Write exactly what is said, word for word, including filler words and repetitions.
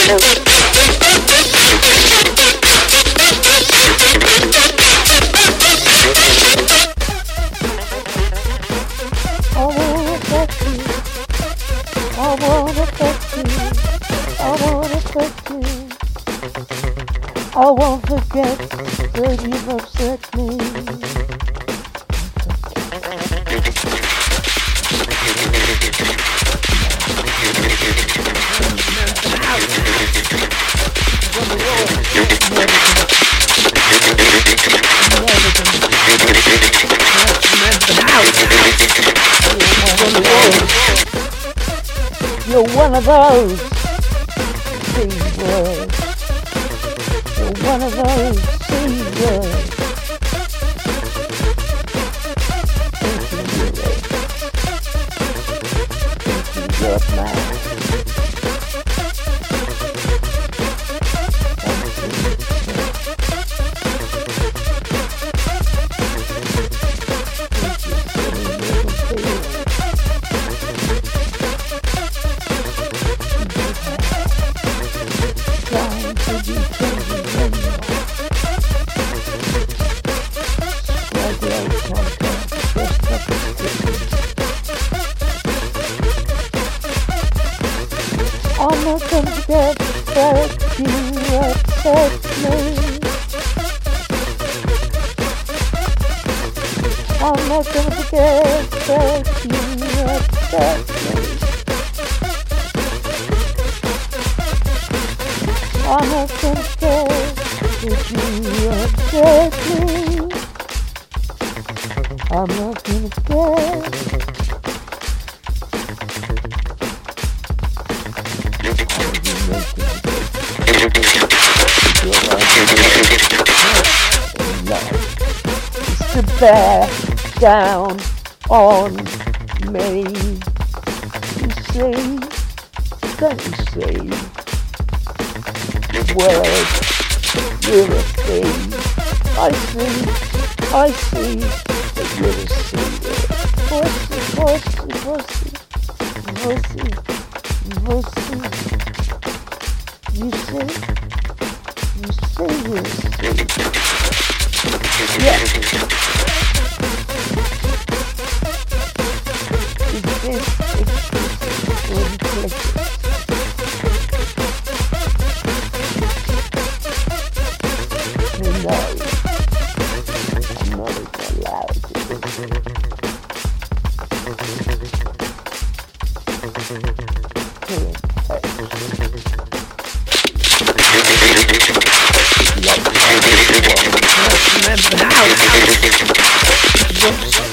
I won't forget that you've upset me. You're one of those big words. You're one of those C words. Thinking you're a man. I'm not gonna forget that you upset me. I'm not gonna forget that you upset me. I'm not gonna forget that you upset me. I'm not gonna forget. It's to bear down on me. You see, don't you see? Words, you're a thief. I see, I see that you're a thief. Pussy, pussy, pussy, pussy, pussy. You see, you see, you see. Yeah. Is this implicit? No, I'm not allowed to. Remember how?